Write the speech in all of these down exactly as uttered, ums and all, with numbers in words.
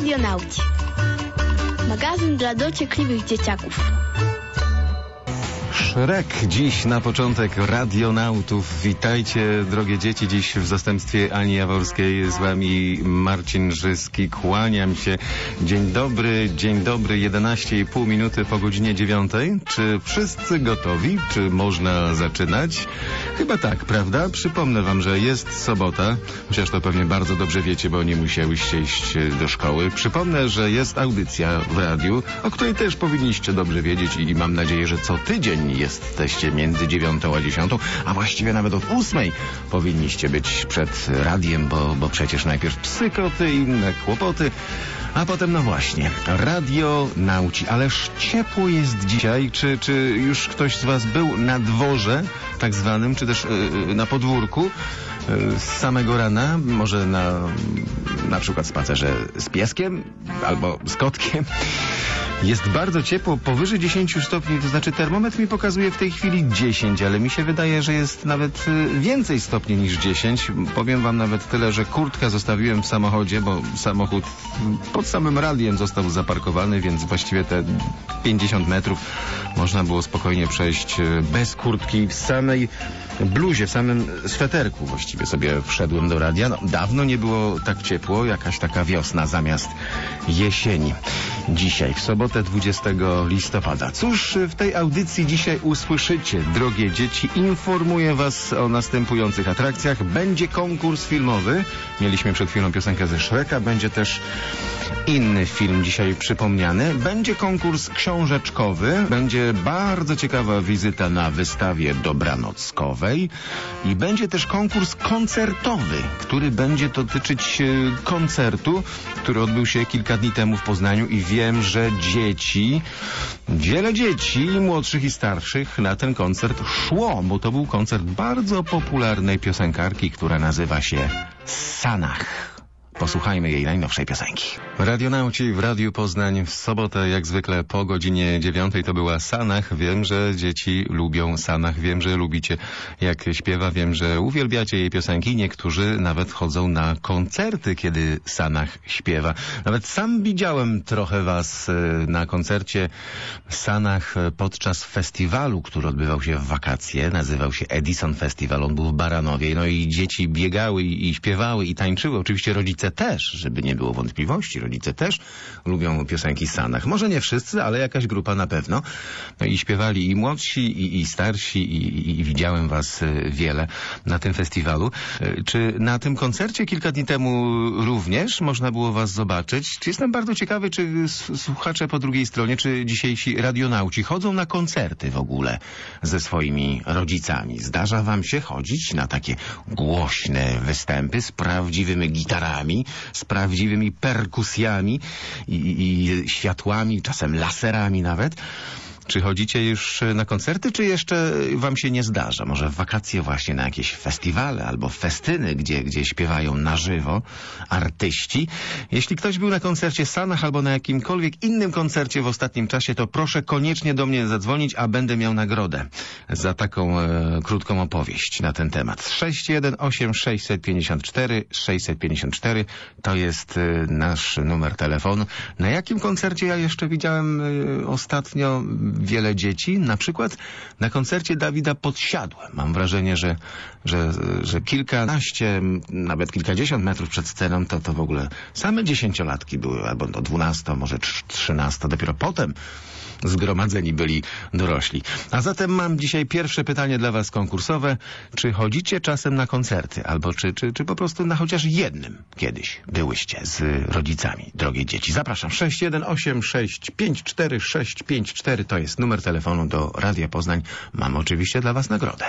Radionauci. Magazyn dla dociekliwych dzieciaków. Szrek dziś na początek Radionautów. Witajcie, drogie dzieci, dziś w zastępstwie Ani Jaworskiej, z wami Marcin Żyski. Kłaniam się. Dzień dobry, dzień dobry, jedenaście i pół minuty po godzinie dziewiątej. Czy wszyscy gotowi? Czy można zaczynać? Chyba tak, prawda? Przypomnę wam, że jest sobota, chociaż to pewnie bardzo dobrze wiecie, bo nie musiałyście iść do szkoły. Przypomnę, że jest audycja w radiu, o której też powinniście dobrze wiedzieć i mam nadzieję, że co tydzień jesteście między dziewiątą a dziesiątą, a właściwie nawet od ósmej powinniście być przed radiem, bo, bo przecież najpierw psykoty i inne kłopoty, a potem no właśnie, Radionauci. Ależ ciepło jest dzisiaj. Czy, czy już ktoś z was był na dworze tak zwanym, czy też yy, na podwórku yy, z samego rana? Może na na przykład spacerze z pieskiem albo z kotkiem? Jest bardzo ciepło, powyżej dziesięciu stopni, to znaczy termometr mi pokazuje w tej chwili dziesięć, ale mi się wydaje, że jest nawet więcej stopni niż dziesięć. Powiem wam nawet tyle, że kurtkę zostawiłem w samochodzie, bo samochód pod samym radiem został zaparkowany, więc właściwie te pięćdziesiąt metrów można było spokojnie przejść bez kurtki, w samej bluzie, w samym sweterku właściwie sobie wszedłem do radia. No, dawno nie było tak ciepło, jakaś taka wiosna zamiast jesieni. Dzisiaj, w sobotę dwudziestego listopada. Cóż w tej audycji dzisiaj usłyszycie, drogie dzieci? Informuję was o następujących atrakcjach. Będzie konkurs filmowy. Mieliśmy przed chwilą piosenkę ze Shreka. Będzie też inny film dzisiaj przypomniany. Będzie konkurs książeczkowy. Będzie bardzo ciekawa wizyta na wystawie dobranockowej. I będzie też konkurs koncertowy, który będzie dotyczyć koncertu, który odbył się kilka dni temu w Poznaniu i wiem, że dzieci, wiele dzieci, młodszych i starszych, na ten koncert szło, bo to był koncert bardzo popularnej piosenkarki, która nazywa się Sanach. Posłuchajmy jej najnowszej piosenki. Radionauci w Radiu Poznań w sobotę, jak zwykle po godzinie dziewiątej, to była Sanach. Wiem, że dzieci lubią Sanach. Wiem, że lubicie, jak śpiewa. Wiem, że uwielbiacie jej piosenki. Niektórzy nawet chodzą na koncerty, kiedy Sanach śpiewa. Nawet sam widziałem trochę was na koncercie Sanach podczas festiwalu, który odbywał się w wakacje. Nazywał się Edison Festival. On był w Baranowie. No i dzieci biegały i śpiewały i tańczyły. Oczywiście rodzice też, żeby nie było wątpliwości. Rodzice też lubią piosenki Sanach. Może nie wszyscy, ale jakaś grupa na pewno. No i śpiewali i młodsi, i, i starsi, i, i widziałem was wiele na tym festiwalu. Czy na tym koncercie kilka dni temu również można było was zobaczyć? Jestem bardzo ciekawy, czy słuchacze po drugiej stronie, czy dzisiejsi radionauci chodzą na koncerty w ogóle ze swoimi rodzicami. Zdarza wam się chodzić na takie głośne występy z prawdziwymi gitarami, z prawdziwymi perkusjami i, i światłami, czasem laserami nawet? Czy chodzicie już na koncerty, czy jeszcze wam się nie zdarza? Może w wakacje właśnie na jakieś festiwale albo festyny, gdzie, gdzie śpiewają na żywo artyści? Jeśli ktoś był na koncercie Sanach albo na jakimkolwiek innym koncercie w ostatnim czasie, to proszę koniecznie do mnie zadzwonić, a będę miał nagrodę za taką e, krótką opowieść na ten temat. sześć jeden osiem sześć pięć cztery sześć pięć cztery to jest e, nasz numer telefonu. Na jakim koncercie ja jeszcze widziałem e, ostatnio wiele dzieci? Na przykład na koncercie Dawida Podsiadła. Mam wrażenie, że, że, że kilkanaście, nawet kilkadziesiąt metrów przed sceną to, to w ogóle same dziesięciolatki były, albo do dwunasto, może trzynasto. Dopiero potem zgromadzeni byli dorośli. A zatem mam dzisiaj pierwsze pytanie dla was konkursowe. Czy chodzicie czasem na koncerty? Albo czy, czy, czy po prostu na chociaż jednym kiedyś byłyście z rodzicami, drogie dzieci? Zapraszam. sześć jeden osiem sześć pięć cztery sześć pięć cztery to jest numer telefonu do Radia Poznań. Mam oczywiście dla was nagrodę.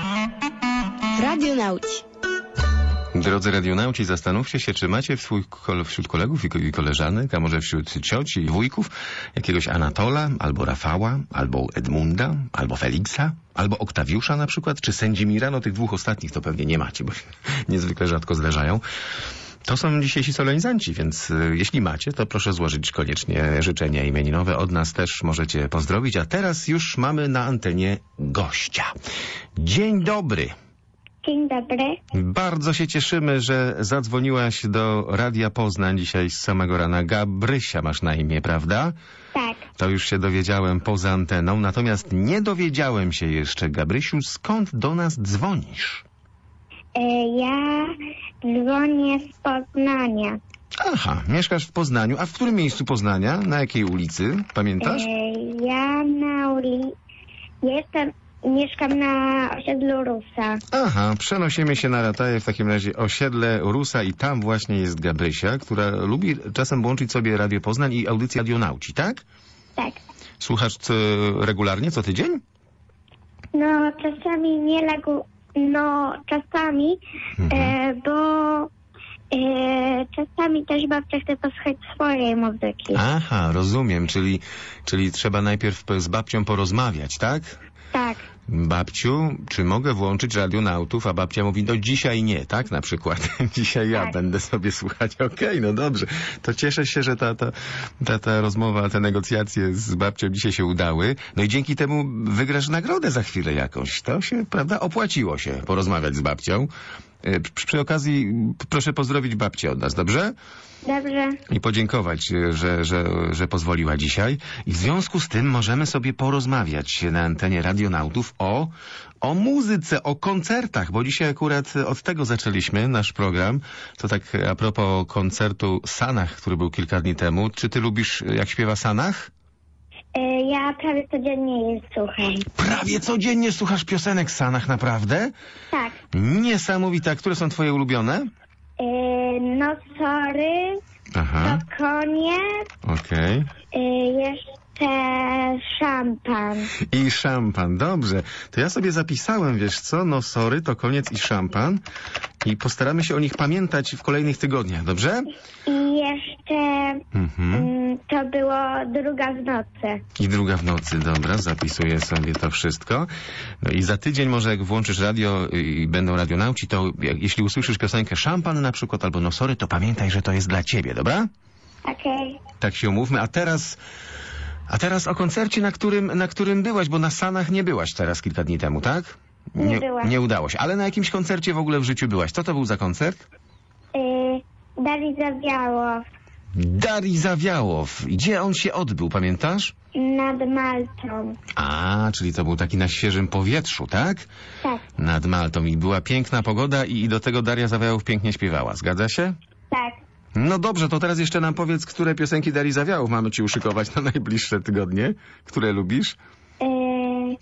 Radionauci. Drodzy radionauci, zastanówcie się, czy macie wśród kolegów i koleżanek, a może wśród cioci i wujków jakiegoś Anatola, albo Rafała, albo Edmunda, albo Feliksa, albo Oktawiusza na przykład, czy Sędzimira. No tych dwóch ostatnich to pewnie nie macie, bo się niezwykle rzadko zdarzają. To są dzisiejsi solenizanci, więc y, jeśli macie, to proszę złożyć koniecznie życzenia imieninowe. Od nas też możecie pozdrowić. A teraz już mamy na antenie gościa. Dzień dobry. Dzień dobry. Bardzo się cieszymy, że zadzwoniłaś do Radia Poznań dzisiaj z samego rana. Gabrysia masz na imię, prawda? Tak. To już się dowiedziałem poza anteną, natomiast nie dowiedziałem się jeszcze, Gabrysiu, skąd do nas dzwonisz? E, ja dzwonię z Poznania. Aha, mieszkasz w Poznaniu. A w którym miejscu Poznania? Na jakiej ulicy? Pamiętasz? E, ja na ulicy... Jestem... Mieszkam na osiedlu Rusa. Aha, przenosimy się na Rataje, w takim razie osiedle Rusa i tam właśnie jest Gabrysia, która lubi czasem łączyć sobie Radio Poznań i audycję Radionauci, tak? Tak. Słuchasz co, regularnie, co tydzień? No, czasami nie legu... No, czasami, Mhm. e, bo e, czasami też babcia chce posłuchać swojej muzyki. Aha, rozumiem, czyli, czyli trzeba najpierw z babcią porozmawiać, tak? Tak. Babciu, czy mogę włączyć Radionautów? A babcia mówi, no dzisiaj nie, tak? Na przykład. Dzisiaj ja Tak. będę sobie słuchać. Okej, no dobrze. To cieszę się, że ta, ta, ta, ta rozmowa, te negocjacje z babcią dzisiaj się udały. No i dzięki temu wygrasz nagrodę za chwilę jakąś. To się, prawda, opłaciło się porozmawiać z babcią. E, Przy, przy okazji proszę pozdrowić babcię od nas, dobrze? Dobrze. I podziękować, że, że, że pozwoliła dzisiaj. I w związku z tym możemy sobie porozmawiać na antenie Radionautów o, o muzyce, o koncertach, bo dzisiaj akurat od tego zaczęliśmy nasz program. To tak a propos koncertu Sanach, który był kilka dni temu. Czy ty lubisz, jak śpiewa Sanach? E, ja prawie codziennie je słucham. Prawie codziennie słuchasz piosenek Sanach, naprawdę? Tak. Niesamowite. A które są twoje ulubione? E, no, sorry. Aha, To koniec. okej. E, jeszcze szampan. I szampan, dobrze. To ja sobie zapisałem, wiesz co, no sorry, to koniec i szampan. I postaramy się o nich pamiętać w kolejnych tygodniach, dobrze? I jeszcze Mhm. mm, to było druga w nocy. I druga w nocy, dobra, zapisuję sobie to wszystko. No i za tydzień może jak włączysz radio i będą radionauci, to jak, jeśli usłyszysz piosenkę szampan na przykład, albo no sorry, to pamiętaj, że to jest dla ciebie, dobra? Okej. Tak się umówmy, a teraz... A teraz o koncercie, na którym, na którym byłaś, bo na Sanach nie byłaś teraz kilka dni temu, tak? Nie byłam. Nie udało się, ale na jakimś koncercie w ogóle w życiu byłaś. Co to był za koncert? Y, Dali Zawiałow Darii Zawiałow. Gdzie on się odbył, pamiętasz? nad Maltą. A, czyli to był taki na świeżym powietrzu, tak? Tak, Nad Maltą i była piękna pogoda i, i do tego Daria Zawiałow pięknie śpiewała. Zgadza się? tak. No dobrze, to teraz jeszcze nam powiedz, które piosenki Darii Zawiałow mamy ci uszykować na najbliższe tygodnie. Które lubisz? Y,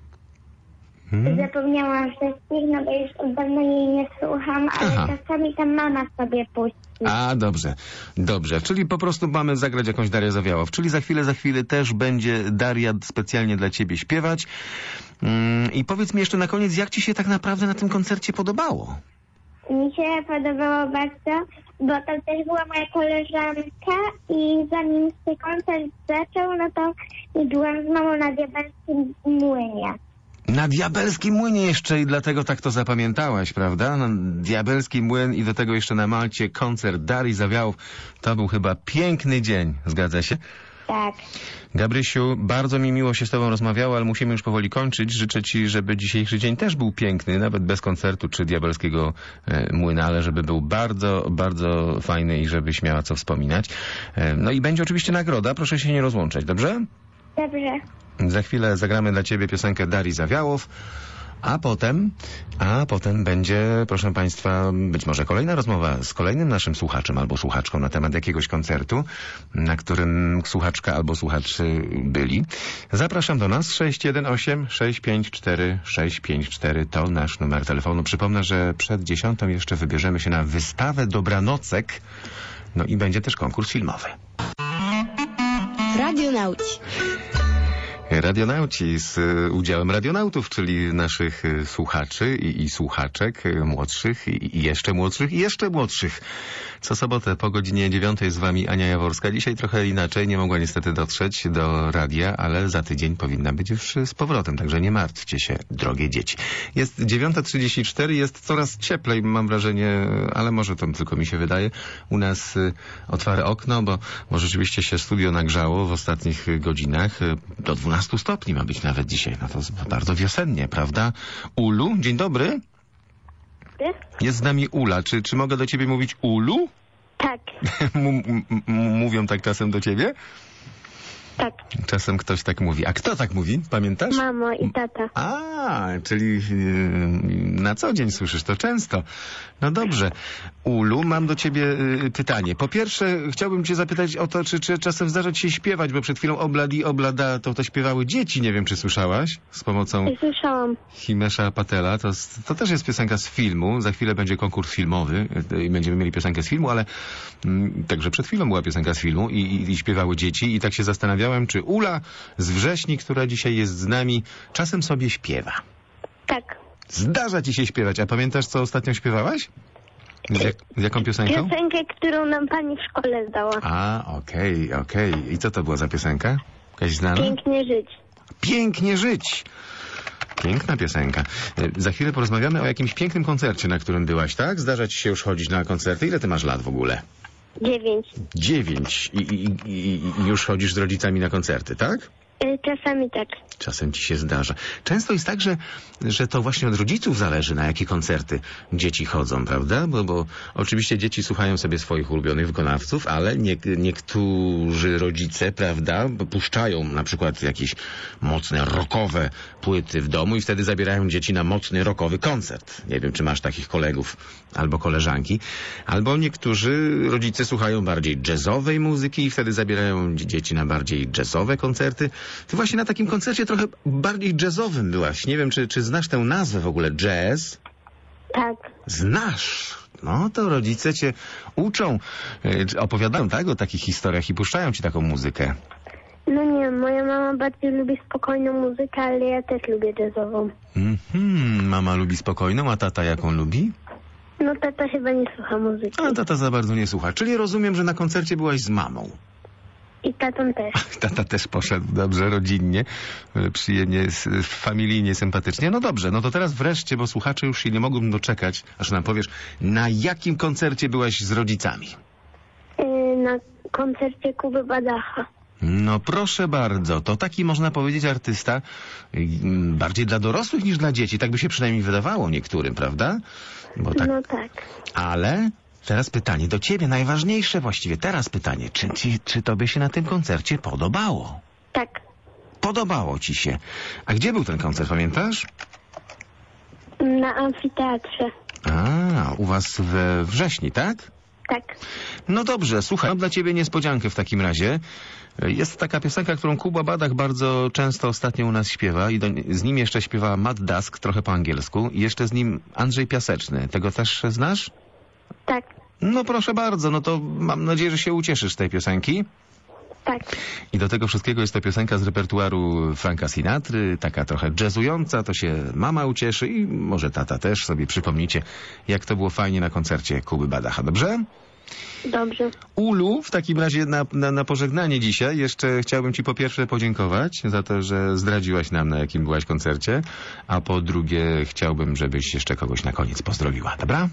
Hmm? Zapomniałam wszystkich, no bo już od dawna jej nie słucham, ale Aha. czasami tam mama sobie puści. A, dobrze, dobrze. Czyli po prostu mamy zagrać jakąś Darię Zawiałow. Czyli za chwilę, za chwilę też będzie Daria specjalnie dla ciebie śpiewać. Mm, I powiedz mi jeszcze na koniec, jak ci się tak naprawdę na tym koncercie podobało? Mi się podobało bardzo, bo tam też była moja koleżanka i zanim się koncert zaczął, no to byłam z mamą na Diabelskim Młynie. Na Diabelskim Młynie jeszcze i dlatego tak to zapamiętałaś, prawda? Na Diabelski Młyn i do tego jeszcze na Malcie koncert Darii Zawiałow. To był chyba piękny dzień, zgadza się? Tak. Gabrysiu, bardzo mi miło się z tobą rozmawiało, ale musimy już powoli kończyć. Życzę ci, żeby dzisiejszy dzień też był piękny, nawet bez koncertu czy Diabelskiego e, Młyna, ale żeby był bardzo, bardzo fajny i żebyś miała co wspominać. E, no i będzie oczywiście nagroda, proszę się nie rozłączać, dobrze? Dobrze. Za chwilę zagramy dla ciebie piosenkę Darii Zawiałow, a potem, a potem będzie, proszę państwa, być może kolejna rozmowa z kolejnym naszym słuchaczem albo słuchaczką na temat jakiegoś koncertu, na którym słuchaczka albo słuchacz byli. Zapraszam do nas sześć jeden osiem sześć pięć cztery sześć pięć cztery, to nasz numer telefonu. Przypomnę, że przed dziesiątą jeszcze wybierzemy się na wystawę Dobranocek, no i będzie też konkurs filmowy. Radionauci. Radionauci z y, udziałem radionautów, czyli naszych y, słuchaczy i, i słuchaczek y, młodszych i, i jeszcze młodszych i jeszcze młodszych. Co sobotę po godzinie dziewiątej z wami Ania Jaworska. Dzisiaj trochę inaczej, nie mogła niestety dotrzeć do radia, ale za tydzień powinna być już z powrotem, także nie martwcie się, drogie dzieci. Jest dziewiąta trzydzieści cztery, jest coraz cieplej, mam wrażenie, ale może to tylko mi się wydaje. U nas y, otwarte okno, bo, bo rzeczywiście się studio nagrzało w ostatnich y, godzinach. Y, do dwunastu stopni ma być nawet dzisiaj. No to bardzo wiosennie, prawda? Ulu, dzień dobry. dobry. Jest z nami Ula. Czy, czy mogę do ciebie mówić Ulu? Tak, M- m- mówią tak czasem do ciebie? tak. Czasem ktoś tak mówi. A kto tak mówi? Pamiętasz? Mamo i tata. A, czyli yy, na co dzień słyszysz to często. No dobrze. Ulu, mam do ciebie yy, pytanie. Po pierwsze, chciałbym cię zapytać o to, czy, czy czasem zdarza ci się śpiewać, bo przed chwilą Obladi Oblada to, to śpiewały dzieci. Nie wiem, czy słyszałaś? Z pomocą I słyszałam. Himesza Patela. To, to też jest piosenka z filmu. Za chwilę będzie konkurs filmowy yy, i będziemy mieli piosenkę z filmu, ale yy, także przed chwilą była piosenka z filmu i, i, i śpiewały dzieci i tak się zastanawiałem, czy Ula z Wrześni, która dzisiaj jest z nami, czasem sobie śpiewa. Tak. Zdarza ci się śpiewać. A pamiętasz, co ostatnio śpiewałaś? Z, jak, z jaką piosenką? Piosenkę, którą nam pani w szkole zdała. A, okej, okay, okej. Okay. I co to była za piosenka? Jakaś znana? Pięknie żyć. Pięknie żyć. Piękna piosenka. E, Za chwilę porozmawiamy o jakimś pięknym koncercie, na którym byłaś, tak? Zdarza ci się już chodzić na koncerty. Ile ty masz lat w ogóle? Dziewięć. Dziewięć. I, i, i, i już chodzisz z rodzicami na koncerty, tak? Y, Czasami tak. Czasem ci się zdarza. Często jest tak, że, że to właśnie od rodziców zależy, na jakie koncerty dzieci chodzą, prawda? Bo, bo oczywiście dzieci słuchają sobie swoich ulubionych wykonawców, ale nie, niektórzy rodzice, prawda, puszczają na przykład jakieś mocne rockowe płyty w domu i wtedy zabierają dzieci na mocny rockowy koncert. Nie wiem, czy masz takich kolegów albo koleżanki. Albo niektórzy rodzice słuchają bardziej jazzowej muzyki i wtedy zabierają dzieci na bardziej jazzowe koncerty. Ty właśnie na takim koncercie trochę bardziej jazzowym byłaś. Nie wiem, czy, czy znasz tę nazwę w ogóle, jazz? Tak. Znasz. No to rodzice cię uczą, yy, opowiadają, tak, o takich historiach i puszczają ci taką muzykę. No nie, moja mama bardziej lubi spokojną muzykę, ale ja też lubię jazzową. Mhm, mama lubi spokojną, a tata jaką lubi? No tata chyba nie słucha muzyki. A tata za bardzo nie słucha. Czyli rozumiem, że na koncercie byłaś z mamą. I tatą też. Tata też poszedł, dobrze, rodzinnie, przyjemnie, s- familijnie, sympatycznie. No dobrze, no to teraz wreszcie, bo słuchacze już się nie mogą doczekać, aż nam powiesz, na jakim koncercie byłaś z rodzicami? Y, Na koncercie Kuby Badacha. No proszę bardzo, to taki można powiedzieć artysta mm, bardziej dla dorosłych niż dla dzieci, tak by się przynajmniej wydawało niektórym, prawda? Bo tak, No tak. ale teraz pytanie do ciebie, najważniejsze właściwie, teraz pytanie, czy, ci, czy tobie się na tym koncercie podobało? Tak. Podobało ci się. A gdzie był ten koncert, pamiętasz? Na amfiteatrze. A, u was we wrześni, tak? Tak. No dobrze, słuchaj, mam dla ciebie niespodziankę w takim razie. Jest taka piosenka, którą Kuba Badach bardzo często ostatnio u nas śpiewa i do, z nim jeszcze śpiewa Matt Dusk, trochę po angielsku, i jeszcze z nim Andrzej Piaseczny. Tego też znasz? Tak. No proszę bardzo, no to mam nadzieję, że się ucieszysz z tej piosenki. Tak. I do tego wszystkiego jest to piosenka z repertuaru Franka Sinatry, taka trochę jazzująca, to się mama ucieszy i może tata też, sobie przypomnicie, jak to było fajnie na koncercie Kuby Badacha, dobrze? Dobrze. Ulu, w takim razie na, na, na pożegnanie dzisiaj jeszcze chciałbym ci po pierwsze podziękować za to, że zdradziłaś nam, na jakim byłaś koncercie, a po drugie chciałbym, żebyś jeszcze kogoś na koniec pozdrowiła, dobra?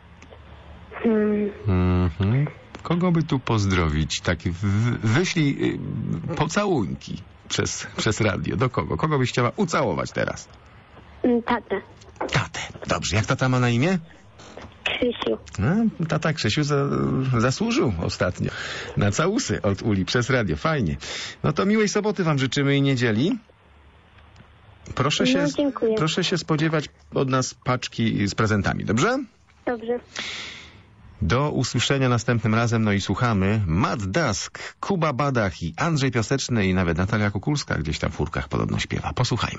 Hmm. Mhm. Kogo by tu pozdrowić? Tak, w, wyślij y, pocałunki przez, przez radio. Do kogo? Kogo byś chciała ucałować teraz? Mm, Tatę. Tatę. Dobrze. Jak tata ma na imię? Krzysiu. No, tata Krzysiu za, zasłużył ostatnio na całusy od Uli przez radio. Fajnie. No to miłej soboty wam życzymy i niedzieli. Proszę się, No, dziękuję. proszę się spodziewać od nas paczki z prezentami. Dobrze? Dobrze. Do usłyszenia następnym razem, no i słuchamy Matt Dusk, Kuba Badach i Andrzej Piaseczny i nawet Natalia Kukulska gdzieś tam w furkach podobno śpiewa. Posłuchajmy.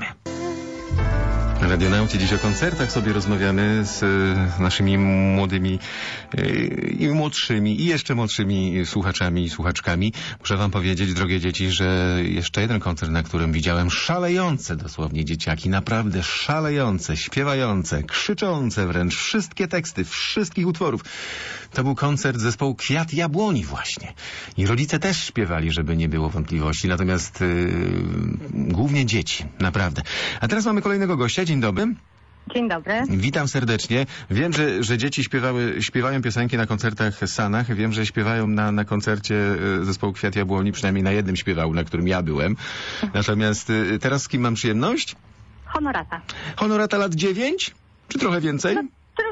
Radionauci, dziś o koncertach sobie rozmawiamy z y, naszymi młodymi y, i młodszymi i jeszcze młodszymi słuchaczami i słuchaczkami. Muszę wam powiedzieć, drogie dzieci, że jeszcze jeden koncert, na którym widziałem szalejące dosłownie dzieciaki, naprawdę szalejące, śpiewające, krzyczące wręcz wszystkie teksty, wszystkich utworów. To był koncert zespołu Kwiat Jabłoni właśnie. I rodzice też śpiewali, żeby nie było wątpliwości, natomiast y, głównie dzieci, naprawdę. A teraz mamy kolejnego gościa. Dzień dobry. Dzień dobry. Witam serdecznie. Wiem, że, że dzieci śpiewały, śpiewają piosenki na koncertach Sanach. Wiem, że śpiewają na, na koncercie y, zespołu Kwiat Jabłoni. Przynajmniej na jednym śpiewał, na którym ja byłem. Natomiast y, teraz z kim mam przyjemność? Honorata. Honorata lat dziewięć? Czy trochę więcej? No,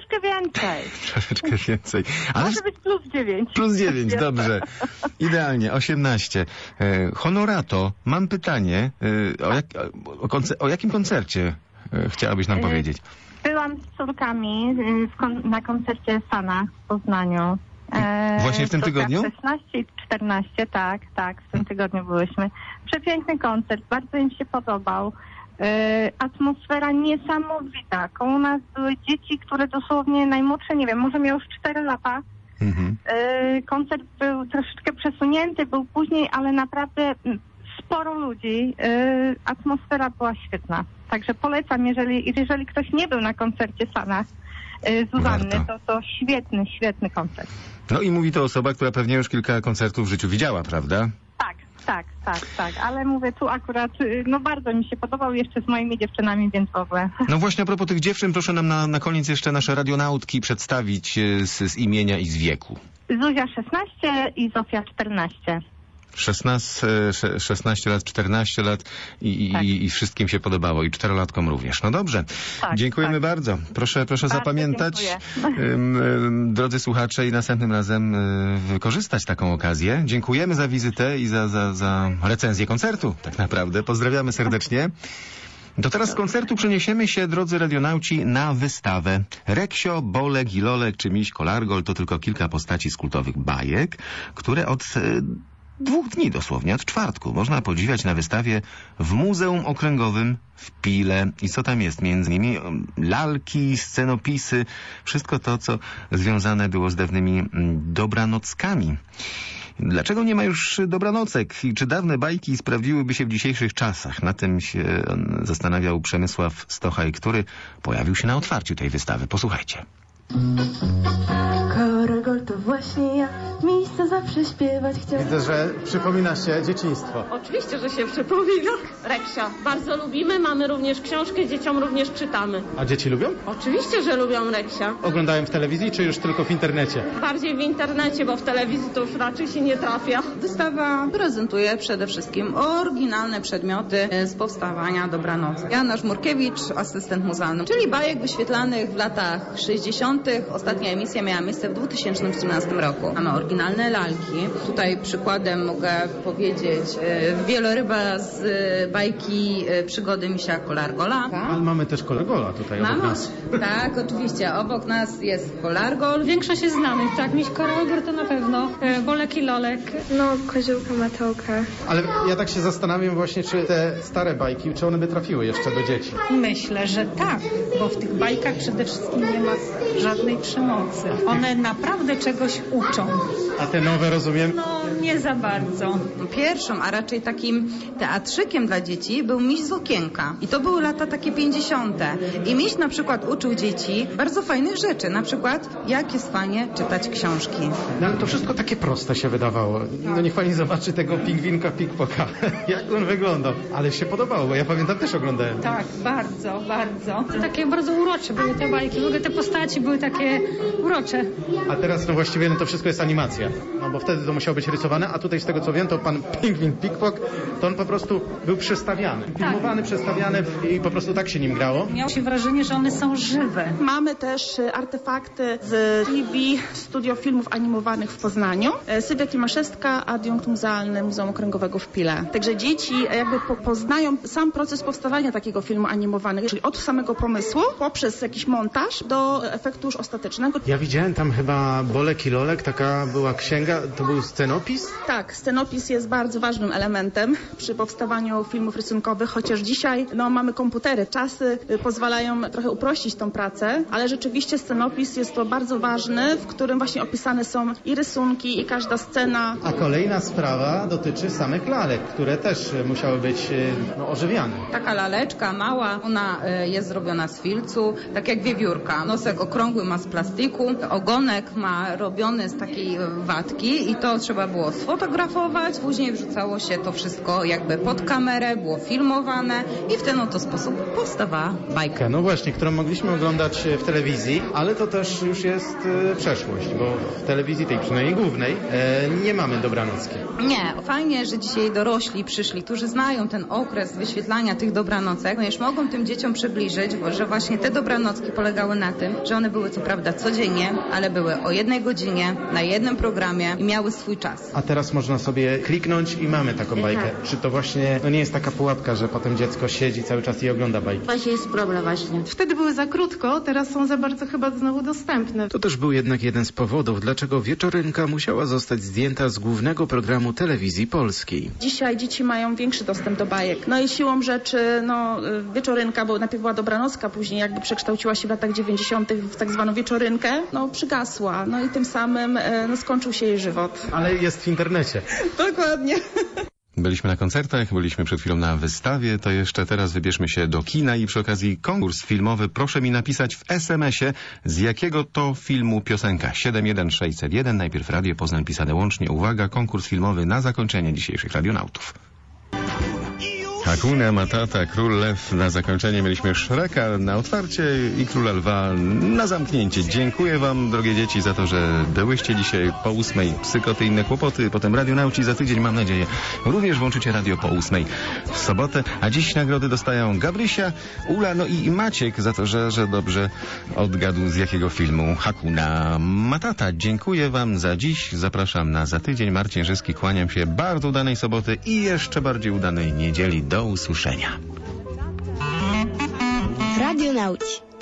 troszkę więcej. Troszeczkę więcej. Ale Może być plus dziewięć. plus dziewięć, dobrze. Idealnie, osiemnaście. E, Honorato, mam pytanie. E, o, jak, o, koncer- o jakim koncercie e, chciałabyś nam powiedzieć? Byłam z córkami y, w kon- na koncercie Sana w Poznaniu. E, Właśnie w tym córka tygodniu? szesnaście i czternaście, tak, tak, w tym tygodniu byłyśmy. Przepiękny koncert, bardzo im się podobał. E, atmosfera niesamowita. Koło nas były dzieci, które dosłownie najmłodsze, nie wiem, może miały już cztery lata. Mhm. E, koncert był troszeczkę przesunięty, był później, ale naprawdę mm, sporo ludzi. E, atmosfera była świetna. Także polecam, jeżeli, jeżeli ktoś nie był na koncercie Sana e, Zuzanny, Warto. to to świetny, świetny koncert. No i mówi to osoba, która pewnie już kilka koncertów w życiu widziała, prawda? Tak, tak, tak, tak, ale mówię, tu akurat, y, no bardzo mi się podobał jeszcze z moimi dziewczynami, więc w ogóle. No właśnie a propos tych dziewczyn, proszę nam na, na koniec jeszcze nasze radionautki przedstawić e, z, z imienia i z wieku. Zuzia szesnaście i Zofia czternaście. szesnaście, sze- szesnaście lat, czternaście lat i, i, Tak. i wszystkim się podobało i czterolatkom również. No dobrze, Tak, dziękujemy tak. bardzo. Proszę, proszę Bardzo zapamiętać, dziękuję. ym, ym, drodzy słuchacze, i następnym razem y, wykorzystać taką okazję. Dziękujemy za wizytę i za, za, za recenzję koncertu, tak naprawdę. Pozdrawiamy serdecznie. To teraz z koncertu przeniesiemy się, drodzy radionauci, na wystawę. Reksio, Bolek i Lolek czy Miś Kolargol to tylko kilka postaci z kultowych bajek, które od e, dwóch dni dosłownie, od czwartku, można podziwiać na wystawie w Muzeum Okręgowym w Pile. I co tam jest? Między innymi um, lalki, scenopisy, wszystko to, co związane było z dawnymi mm, dobranockami. Dlaczego nie ma już dobranocek i czy dawne bajki sprawdziłyby się w dzisiejszych czasach? Na tym się zastanawiał Przemysław Stochaj, który pojawił się na otwarciu tej wystawy. Posłuchajcie. Kolargol to właśnie ja, miejsce zawsze śpiewać chciał. Widzę, że przypomina się dzieciństwo. Oczywiście, że się przypomina. Reksia, bardzo lubimy, mamy również książkę, dzieciom również czytamy. A dzieci lubią? Oczywiście, że lubią Reksia. Oglądają w telewizji, czy już tylko w internecie? Bardziej w internecie, bo w telewizji to już raczej się nie trafia. Wystawa prezentuje przede wszystkim oryginalne przedmioty z powstawania Dobranocy. Jana Żmurkiewicz, asystent muzealny, czyli bajek wyświetlanych w latach sześćdziesiątych. Ostatnia emisja miała miejsce w dwa tysiące osiemnastym roku. Mamy oryginalne lalki. Tutaj przykładem mogę powiedzieć e, wieloryba z e, bajki e, Przygody Misia Kolargola. Ale mamy też Kolargola tutaj obok Mamy, nas. tak, oczywiście. Obok nas jest Kolargol. Większość jest znanych, tak. Miś Kolargol to na pewno. E, Bolek i Lolek. No, koziołka Matołka. Ale ja tak się zastanawiam właśnie, czy te stare bajki, czy one by trafiły jeszcze do dzieci? Myślę, że tak, bo w tych bajkach przede wszystkim nie ma żadnej przemocy. One naprawdę czegoś uczą. A te nowe, rozumiem? No, nie za bardzo. Pierwszą, a raczej takim teatrzykiem dla dzieci był Miś z okienka. I to były lata takie pięćdziesiąte. I Miś na przykład uczył dzieci bardzo fajnych rzeczy. Na przykład, jak jest fajnie czytać książki. No ale to wszystko takie proste się wydawało. No niech pani zobaczy tego pingwinka Pikpoka. Jak on wyglądał. Ale się podobało, bo ja pamiętam, też oglądałem. Tak, bardzo, bardzo. Takie bardzo urocze były te bajki. W ogóle te postaci były takie urocze. A teraz no właściwie no to wszystko jest animacja. No bo wtedy to musiało być rysowane, a tutaj z tego co wiem, to pan pingwin Pikpok, to on po prostu był przestawiany. Filmowany, przestawiany i po prostu tak się nim grało. Miało się wrażenie, że one są żywe. Mamy też e, artefakty z T V Studio Filmów Animowanych w Poznaniu. E, Sylwia Klimaszewska, adiunkt muzealny Muzeum Okręgowego w Pile. Także dzieci e, jakby po, poznają sam proces powstawania takiego filmu animowanego, czyli od samego pomysłu, poprzez jakiś montaż do efektu już ostatecznego. Ja widziałem tam chyba Bolek i Lolek, taka była księga, to był scenopis? Tak, scenopis jest bardzo ważnym elementem przy powstawaniu filmów rysunkowych, chociaż dzisiaj no, mamy komputery. Czasy y, pozwalają trochę uprościć tą pracę, ale rzeczywiście scenopis jest to bardzo ważny, w którym właśnie opisane są i rysunki, i każda scena. A kolejna sprawa dotyczy samych lalek, które też musiały być no, ożywiane. Taka laleczka mała, ona e, jest zrobiona z filcu, tak jak wiewiórka. Nosek okrągły ma z plastiku, ogonek ma robiony z takiej watki i to trzeba było było sfotografować, później wrzucało się to wszystko jakby pod kamerę, było filmowane i w ten oto sposób powstawała bajka. No właśnie, którą mogliśmy oglądać w telewizji, ale to też już jest e, przeszłość, bo w telewizji tej przynajmniej głównej e, nie mamy dobranocki. Nie, fajnie, że dzisiaj dorośli przyszli, którzy znają ten okres wyświetlania tych dobranocek, ponieważ mogą tym dzieciom przybliżyć, bo, że właśnie te dobranocki polegały na tym, że one były co prawda codziennie, ale były o jednej godzinie, na jednym programie i miały swój czas. A teraz można sobie kliknąć i mamy taką bajkę. Czy to właśnie no nie jest taka pułapka, że potem dziecko siedzi cały czas i ogląda bajki? Właśnie jest problem właśnie. Wtedy były za krótko, teraz są za bardzo chyba znowu dostępne. To też był jednak jeden z powodów, dlaczego Wieczorynka musiała zostać zdjęta z głównego programu telewizji polskiej. Dzisiaj dzieci mają większy dostęp do bajek. No i siłą rzeczy, no Wieczorynka, bo najpierw była dobranocka, później jakby przekształciła się w latach dziewięćdziesiątych w tak zwaną Wieczorynkę, no przygasła. No i tym samym no, skończył się jej żywot. Ale jest w internecie. Dokładnie. Byliśmy na koncertach, byliśmy przed chwilą na wystawie, to jeszcze teraz wybierzmy się do kina i przy okazji konkurs filmowy. Proszę mi napisać w es em esie, z jakiego to filmu piosenka. siedem jeden sześć zero jeden, najpierw Radio Poznań pisane łącznie. Uwaga, konkurs filmowy na zakończenie dzisiejszych Radionautów. Hakuna Matata, Król Lew. Na zakończenie mieliśmy Shreka na otwarcie i Króla Lwa na zamknięcie. Dziękuję wam, drogie dzieci, za to, że byłyście dzisiaj po ósmej. Psykoty i inne kłopoty, potem Radionauci za tydzień, mam nadzieję. Również włączycie radio po ósmej w sobotę. A dziś nagrody dostają Gabrysia, Ula, no i Maciek za to, że, że dobrze odgadł, z jakiego filmu Hakuna Matata. Dziękuję wam za dziś. Zapraszam na za tydzień. Marcin Żyski, kłaniam się. Bardzo udanej soboty i jeszcze bardziej udanej niedzieli. Do usłyszenia. Radionauci.